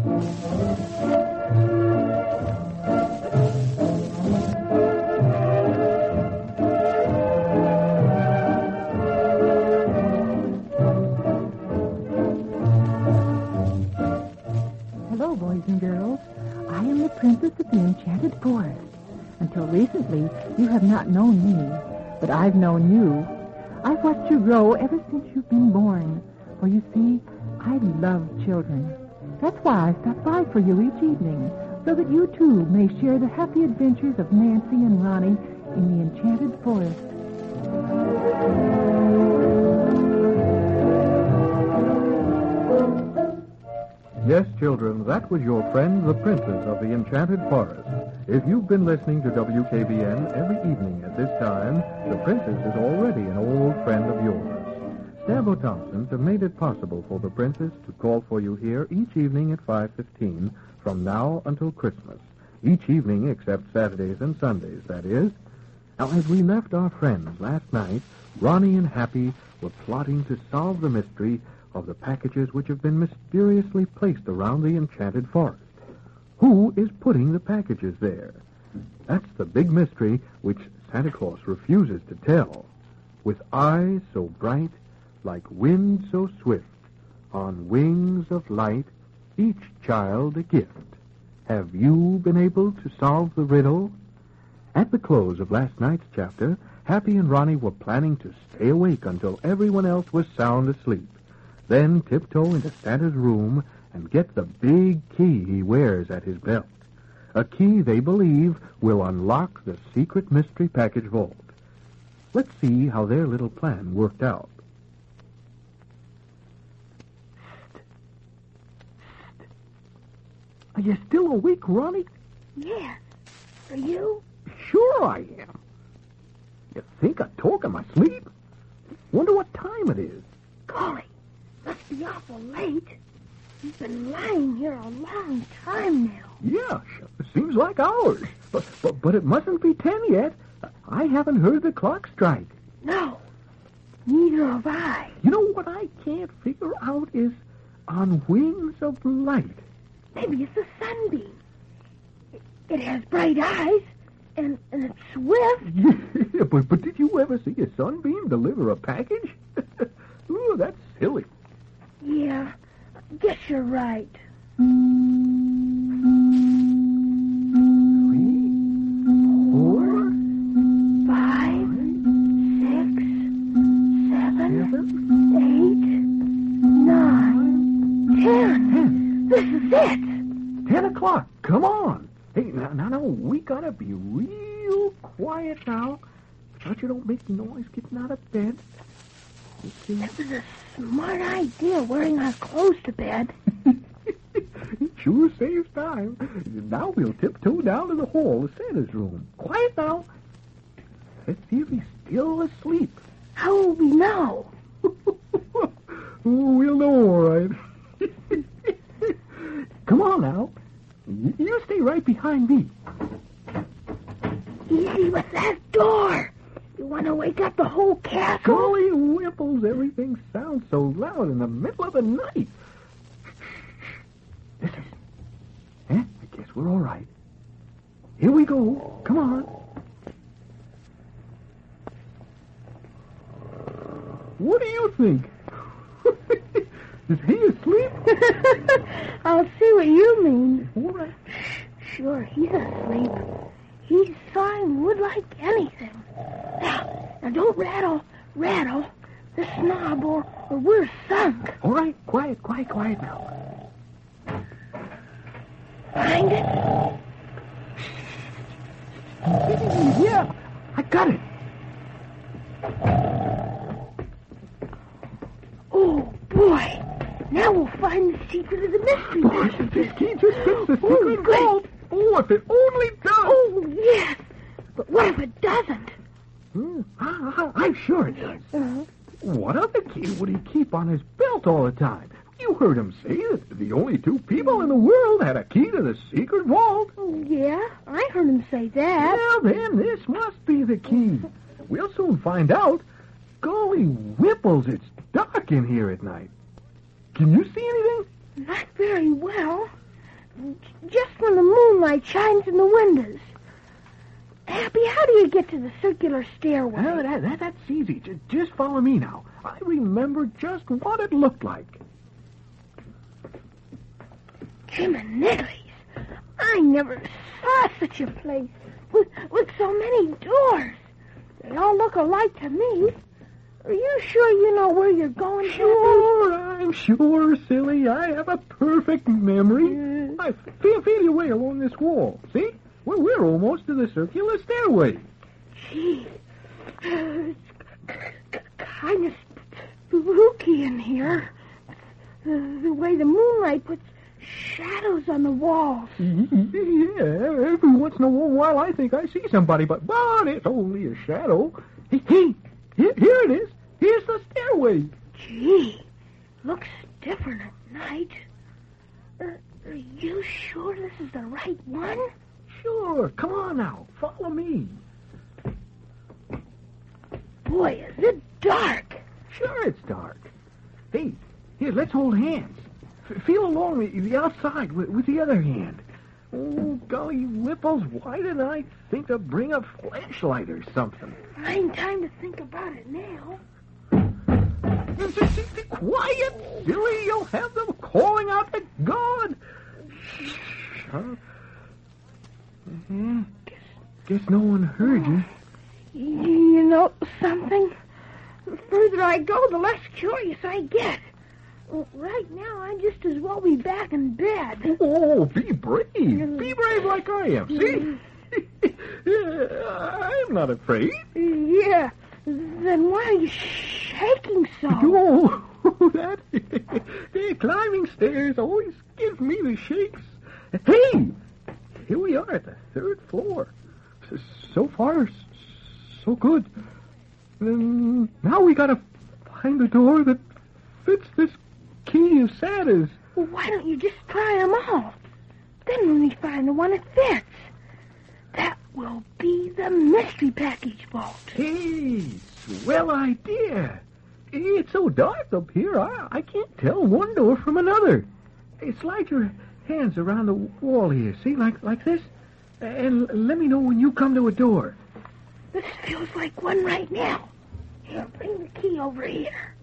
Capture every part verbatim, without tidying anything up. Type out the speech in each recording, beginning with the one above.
Hello, boys and girls. I am the Princess of the Enchanted Forest. Until recently, you have not known me, but I've known you. I've watched you grow ever since you've been born. For you see, I love children. That's why I stop by for you each evening, so that you too may share the happy adventures of Nancy and Ronnie in the Enchanted Forest. Yes, children, that was your friend, the Princess of the Enchanted Forest. If you've been listening to W K B N every evening at this time, the Princess is already an old friend of yours. Stabbo Thompsons have made it possible for the Princess to call for you here each evening at five fifteen from now until Christmas. Each evening except Saturdays and Sundays, that is. Now, as we left our friends last night, Ronnie and Happy were plotting to solve the mystery of the packages which have been mysteriously placed around the Enchanted Forest. Who is putting the packages there? That's the big mystery which Santa Claus refuses to tell. With eyes so bright, like wind so swift, on wings of light, each child a gift. Have you been able to solve the riddle? At the close of last night's chapter, Happy and Ronnie were planning to stay awake until everyone else was sound asleep. Then tiptoe into Santa's room and get the big key he wears at his belt. A key they believe will unlock the secret mystery package vault. Let's see how their little plan worked out. Are you still awake, Ronnie? Yes. Are you? Sure I am. You think I talk in my sleep? Wonder what time it is. Golly, must be awful late. You've been lying here a long time now. Yeah, sure. Seems like hours. But, but but it mustn't be ten yet. I haven't heard the clock strike. No, neither have I. You know what I can't figure out is on wings of light. Maybe it's a sunbeam. It, it has bright eyes, and, and it's swift. Yeah, but, but did you ever see a sunbeam deliver a package? Ooh, that's silly. Yeah, I guess you're right. Three, four, Five, six, seven, seven, eight, nine, ten. ten. This is it. Ten o'clock. Come on. Hey, now, now, now, we gotta be real quiet now. But you don't make noise getting out of bed. Okay. That was a smart idea, wearing our clothes to bed. It sure saves time. Now we'll tiptoe down to the hall of Santa's room. Quiet now. Let's see if he's still asleep. How will we know? Oh, we'll know, all right. Come on now. You stay right behind me. Easy with that door. You want to wake up the whole castle? Golly whipples, everything sounds so loud in the middle of the night. Listen. Eh? I guess we're all right. Here we go. Come on. What do you think? Is he asleep? I'll see what you mean. All right. Sure, he's asleep. He's sawing wood like anything. Now, now don't rattle, rattle the knob or, or we're sunk. All right. Quiet, quiet, quiet now. Find it? Yeah, I got it. Oh, boy. Now we'll find the secret of the mystery. Boy, this key just fits the Oh, secret great. vault. Oh, if it only does. Oh, yes. But what if it doesn't? Hmm, I, I, I'm sure it does. Uh-huh. What other key would he keep on his belt all the time? You heard him say that the only two people in the world had a key to the secret vault. Oh, yeah, I heard him say that. Well, then, this must be the key. We'll soon find out. Golly whipples, it's dark in here at night. Can you see anything? Not very well. just when the moonlight shines in the windows. Happy, how do you get to the circular stairway? Well, that, that, that's easy. J- just follow me now. I remember just what it looked like. Jim and Niggly's. I never saw such a place with, with so many doors. They all look alike to me. Are you sure you know where you're going, Sure, I'm sure, silly. I have a perfect memory. Mm. I feel, feel your way along this wall. See? We're, we're almost to the circular stairway. Gee, it's kind of spooky in here. The, the way the moonlight puts shadows on the walls. Yeah, every once in a while I think I see somebody, but, but it's only a shadow. Hey, hey, here, here it is. Here's the stairway. Gee, looks different at night. Are, are you sure this is the right one? Sure, come on now. Follow me. Boy, is it dark. Sure it's dark. Hey, here, let's hold hands. F- feel along the, the outside with, with the other hand. Oh, golly whipples, why didn't I think to bring a flashlight or something? I ain't time to think about it now. Quiet, silly. You'll have them calling out to God. Shh. Huh? Mm-hmm. Guess, guess no one heard you. You know something? The further I go, the less curious I get. Right now, I just as well be back in bed. Oh, be brave. Be brave like I am. See? I'm not afraid. Yeah. Then why are you shaking so? Oh, that the climbing stairs always gives me the shakes. Hey, here we are at the third floor. So far, so good. And now we gotta find the door that fits this key of Santa's. Well, why don't you just try them all? Then when we find the one that fits, that will be the mystery package vault. Hey, swell idea. It's so dark up here, I, I can't tell one door from another. Hey, slide your hands around the wall here, see, like like this? And let me know when you come to a door. This feels like one right now. Here, bring the key over here.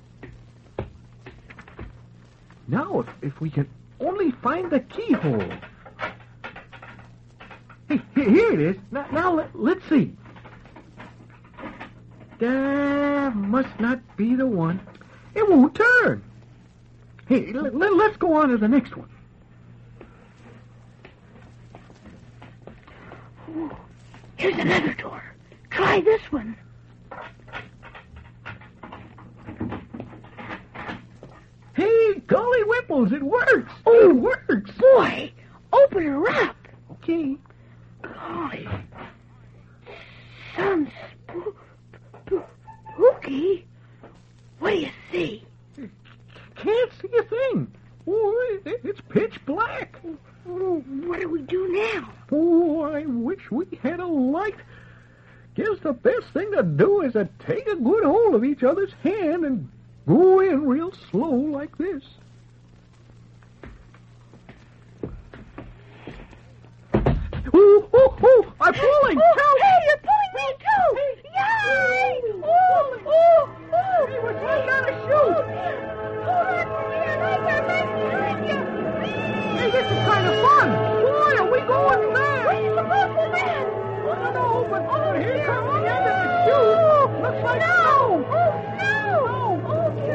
Now, if, if we can only find the keyhole. Hey, here it is. Now, now let, let's see. That must not be the one. It won't turn. Hey, let, let, let's go on to the next one. Ooh, here's another door. Try this one. Hey, golly whipples, it works. Oh, it works. Boy, open her up. Okay. Golly. Some spook... spooky. What do you see? Can't see a thing. Oh, it, it's pitch black. Oh, what do we do now? Oh, I wish we had a light. Guess the best thing to do is to take a good hold of each other's hand and go in real slow like this. Oh, oh, oh, I'm pulling. Oh, Help. hey, you're pulling me too. Yay! Oh, oh, oh. Hey, we're trying not to shoot. Hold on for me, and I got right behind you. Hey, this is kind of fun. Boy, are we going fast. Where you supposed to land? I don't know, but oh, here comes the end of the chute. Looks like snow. Oh, no.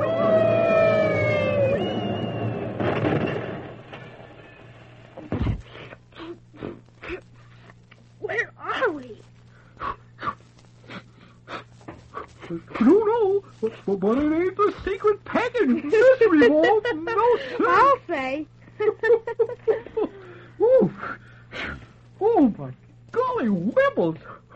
Where are we? I don't know, but, but it ain't the secret package mystery vault. No, sir. I'll say. Ooh. Oh, my golly whipples.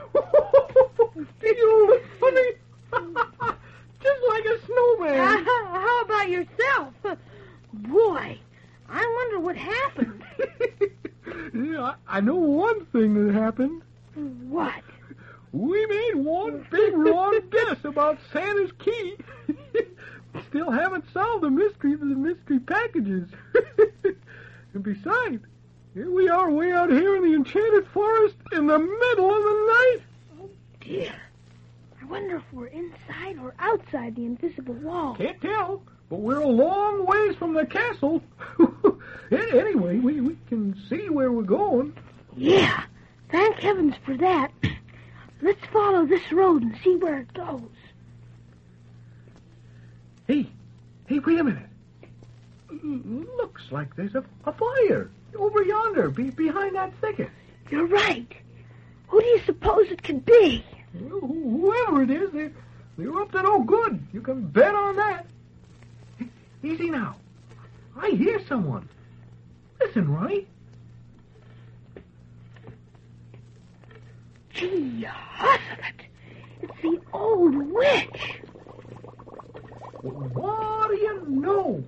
You look funny. Just like a snowman. How about yourself? Boy, I wonder what happened. Yeah, I know one thing that happened. What? We made one big wrong guess about Santa's key. Still haven't solved the mystery of the mystery packages. And besides, here we are way out here in the enchanted forest in the middle of the night. Oh, dear. I wonder if we're inside or outside the invisible wall. Can't tell, but we're a long ways from the castle. Anyway, we, we can see where we're going. Yeah, thank heavens for that. Let's follow this road and see where it goes. Hey, hey, wait a minute. Looks like there's a, a fire over yonder, be, behind that thicket. You're right. Who do you suppose it could be? Well, whoever it is, they're, they're up to no good. You can bet on that. Hey, easy now. I hear someone. Listen, Ronnie. Gee, Hosset, it's the old witch. What do you know?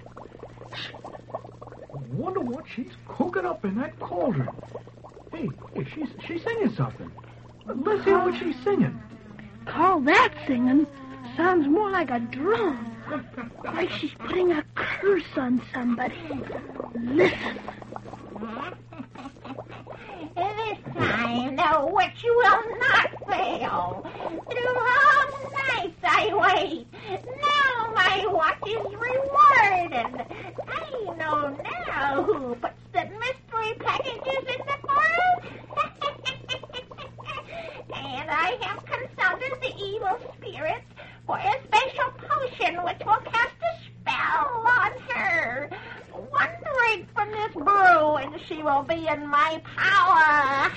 I wonder what she's cooking up in that cauldron. Hey, hey she's, she's singing something. Let's hear what she's singing. Call that singing? Sounds more like a drum. Like she's putting a curse on somebody. Listen. This time the witch will not fail. Through all nights I wait. Now my watch is rewarded. I know now who puts the mystery packages in the forest. And I have consulted the evil spirits for a special potion which will cast a spell on her. One drink from this brew and she will be in my power.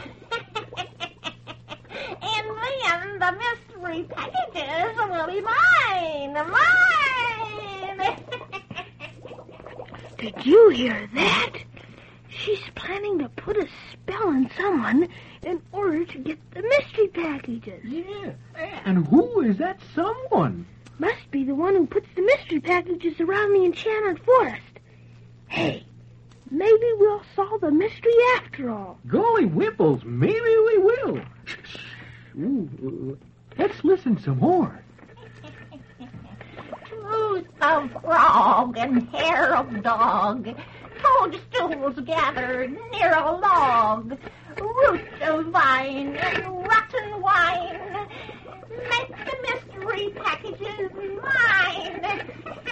And then the mystery packages will be mine. Mine! Did you hear that? She's planning to put a spell on someone in order to get the mystery packages. Yeah, and who is that someone? Must be the one who puts the mystery packages around the enchanted forest. Hey, maybe we'll solve the mystery after all. Golly whipples, maybe we will. Ooh, let's listen some more. Tooth of frog and hair of dog, toadstools gathered near a log, roots of vine and rotten wine, make the mystery packages mine.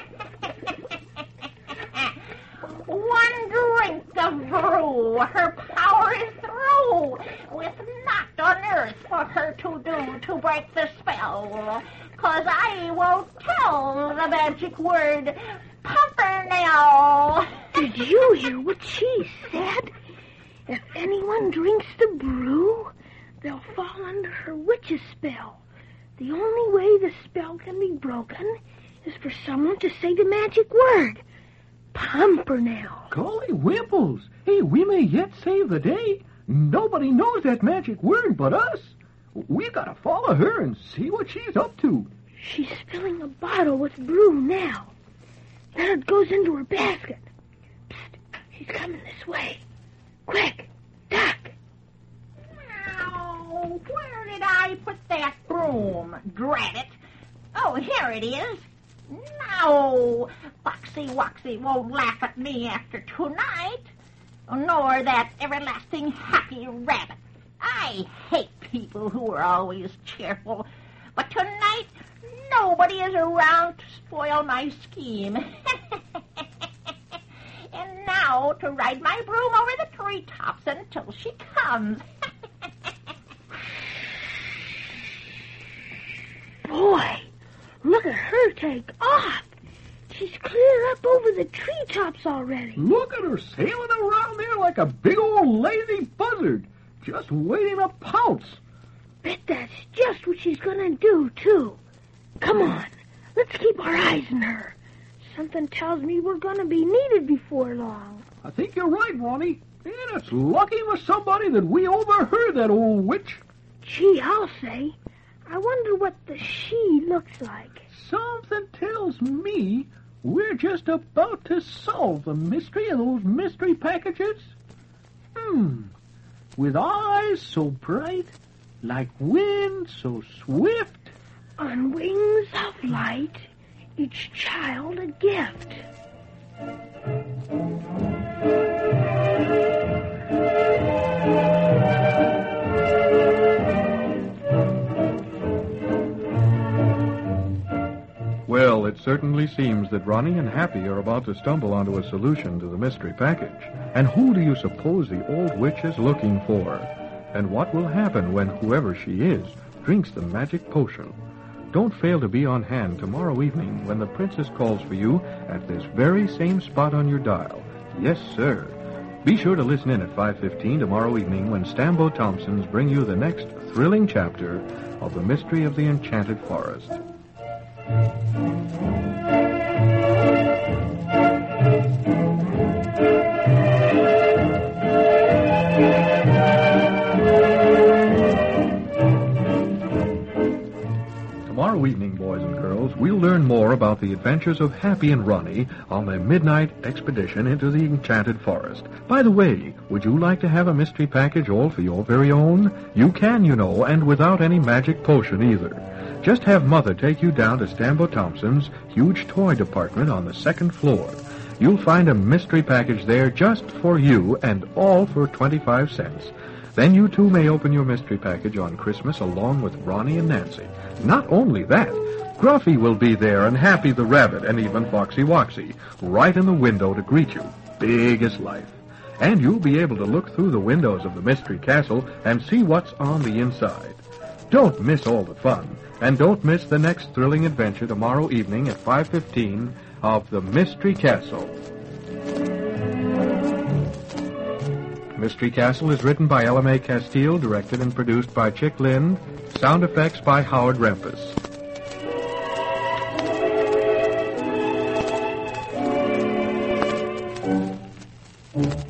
One drink of brew, her power is through, with naught on earth for her to do to break the spell. 'Cause I won't tell the magic word, Pumpernickel. Did you hear what she said? If anyone drinks the brew, they'll fall under her witch's spell. The only way the spell can be broken is for someone to say the magic word, Pumpernickel. Golly whipples, hey, we may yet save the day. Nobody knows that magic word but us. We gotta follow her and see what she's up to. She's filling a bottle with brew now. Then it goes into her basket. Psst, she's coming this way. Quick, duck. Now, where did I put that broom? Drat it. Oh, here it is. No, Foxy Woxy won't laugh at me after tonight. Nor that everlasting happy rabbit. I hate people who are always cheerful. But tonight, nobody is around to spoil my scheme. And now to ride my broom over the treetops until she comes. Boy, look at her take off. She's clear up over the treetops already. Look at her sailing around there like a big old lazy buzzard, just waiting to pounce. Bet that's just what she's gonna do, too. Come on, let's keep our eyes on her. Something tells me we're gonna be needed before long. I think you're right, Ronnie. And it's lucky for somebody that we overheard that old witch. Gee, I'll say. I wonder what the she looks like. Something tells me we're just about to solve the mystery of those mystery packages. Hmm. With eyes so bright, like wind so swift. On wings of light, each child a gift. seems that Ronnie and Happy are about to stumble onto a solution to the mystery package. And who do you suppose the old witch is looking for? And what will happen when whoever she is drinks the magic potion? Don't fail to be on hand tomorrow evening when the princess calls for you at this very same spot on your dial. Yes, sir. Be sure to listen in at five fifteen tomorrow evening when Stambo Thompsons bring you the next thrilling chapter of The Mystery of the Enchanted Forest. Tomorrow evening, boys and girls, we'll learn more about the adventures of Happy and Ronnie on their midnight expedition into the Enchanted Forest. By the way, would you like to have a mystery package all for your very own? You can, you know, and without any magic potion either. Just have Mother take you down to Stambo Thompson's huge toy department on the second floor. You'll find a mystery package there just for you and all for twenty-five cents. Then you too may open your mystery package on Christmas along with Ronnie and Nancy. Not only that, Gruffy will be there and Happy the Rabbit and even Foxy Woxy right in the window to greet you, big as life. And you'll be able to look through the windows of the Mystery Castle and see what's on the inside. Don't miss all the fun, and don't miss the next thrilling adventure tomorrow evening at five fifteen of The Mystery Castle. Mystery Castle is written by Ella Mae Castile, directed and produced by Chick Lind, sound effects by Howard Rempus.